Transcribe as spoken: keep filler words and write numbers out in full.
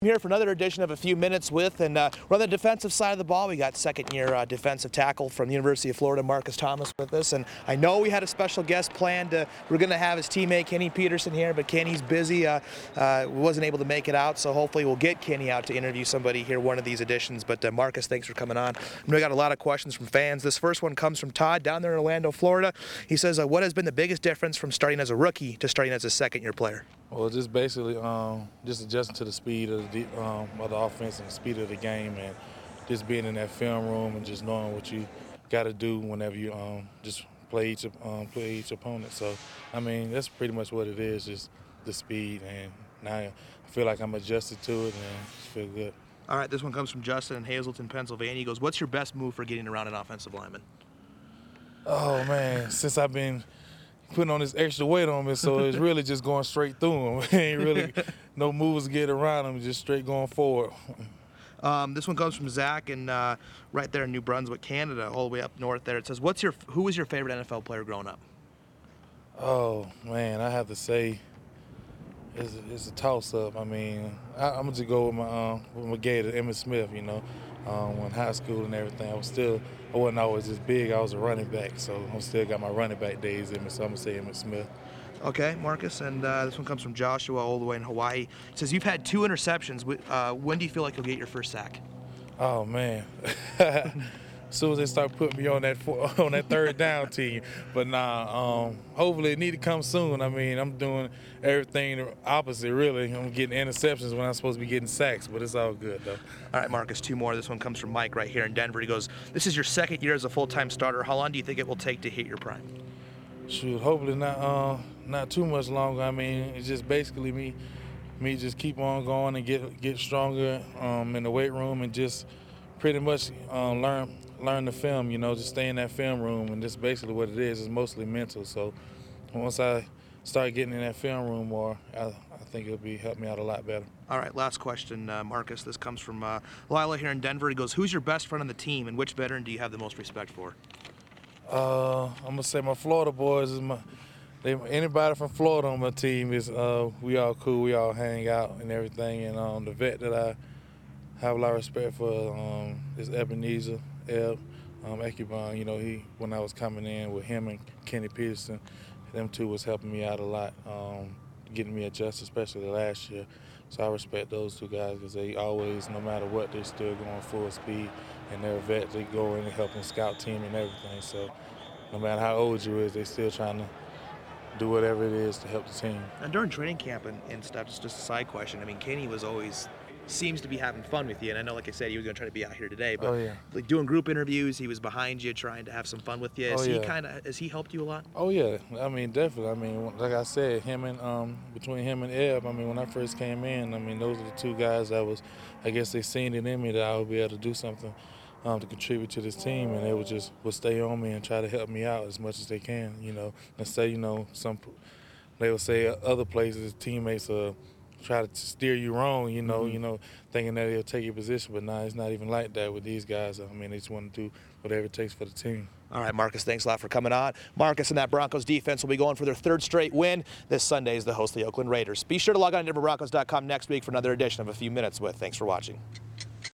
Here for another edition of A Few Minutes With, and uh, we're on the defensive side of the ball. We got second-year uh, defensive tackle from the University of Florida, Marcus Thomas, with us. And I know we had a special guest planned. Uh, we're going to have his teammate Kenny Peterson here, but Kenny's busy. Uh, uh, wasn't able to make it out, so hopefully we'll get Kenny out to interview somebody here one of these editions. But uh, Marcus, thanks for coming on. I know we got a lot of questions from fans. This first one comes from Todd down there in Orlando, Florida. He says, uh, what has been the biggest difference from starting as a rookie to starting as a second-year player? Well, just basically um, just adjusting to the speed of the, um, of the offense and the speed of the game, and just being in that film room and just knowing what you got to do whenever you um, just play each um, play each opponent. So, I mean, that's pretty much what it is, just the speed. And now I feel like I'm adjusted to it and just feel good. All right, this one comes from Justin in Hazleton, Pennsylvania. He goes, what's your best move for getting around an offensive lineman? Oh, man, since I've been putting on this extra weight on me, so it's really just going straight through him. Ain't really no moves to get around him, just straight going forward. Um, this one comes from Zach, and uh, right there in New Brunswick, Canada, all the way up north there. It says, "What's your who was your favorite N F L player growing up?" Oh man, I have to say, it's a, it's a toss-up. I mean, I, I'm gonna just go with my um, with my gator, Emmitt Smith. You know, um, when high school and everything, I was still I wasn't always as big. I was a running back, so I still got my running back days in me. So I'm gonna say Emmitt Smith. Okay, Marcus, and uh, this one comes from Joshua all the way in Hawaii. It says, you've had two interceptions. Uh, when do you feel like you'll get your first sack? Oh, man. As soon as they start putting me on that on that third down team. But nah, um, hopefully it need to come soon. I mean, I'm doing everything the opposite, really. I'm getting interceptions when I'm supposed to be getting sacks, but it's all good, though. All right, Marcus, two more. This one comes from Mike right here in Denver. He goes, this is your second year as a full-time starter. How long do you think it will take to hit your prime? Shoot, hopefully not uh, not too much longer. I mean, it's just basically me me just keep on going and get get stronger um, in the weight room and just pretty much uh, learn learn the film, you know, just stay in that film room, and that's basically what it is. It's mostly mental. So once I start getting in that film room more, I, I think it'll be help me out a lot better. All right, last question, uh, Marcus. This comes from uh, Lila here in Denver. He goes, who's your best friend on the team, and which veteran do you have the most respect for? Uh, I'm gonna say my Florida boys is my. They, anybody from Florida on my team is. Uh, we all cool. We all hang out and everything. And um, the vet that I have a lot of respect for um, is Ebenezer Ebb, um, Ekubon. You know, he when I was coming in with him and Kenny Peterson, them two was helping me out a lot, um, getting me adjusted, especially last year. So I respect those two guys because they always, no matter what, they're still going full speed. And they're vets, they go in and help them scout team and everything. So no matter how old you is, they still trying to do whatever it is to help the team. And during training camp and, and stuff, it's just a side question. I mean, Kenny was always, seems to be having fun with you. And I know, like I said, he was going to try to be out here today. But oh, yeah. like doing group interviews, he was behind you trying to have some fun with you. Has oh, he yeah. kind of, has he helped you a lot? Oh, yeah. I mean, definitely. I mean, like I said, him and, um, between him and Ebb, I mean, when I first came in, I mean, those are the two guys that was, I guess they seen it in me that I would be able to do something Um, to contribute to this team, and they would just would stay on me and try to help me out as much as they can, you know. And say, you know, some they would say other places teammates uh, try to steer you wrong, you know, mm-hmm. you know, thinking that they'll take your position, but nah, it's not even like that with these guys. I mean, they just want to do whatever it takes for the team. All right, Marcus, thanks a lot for coming on. Marcus and that Broncos defense will be going for their third straight win. This Sunday is the host of the Oakland Raiders. Be sure to log on to Denver Broncos dot com next week for another edition of A Few Minutes With. Thanks for watching.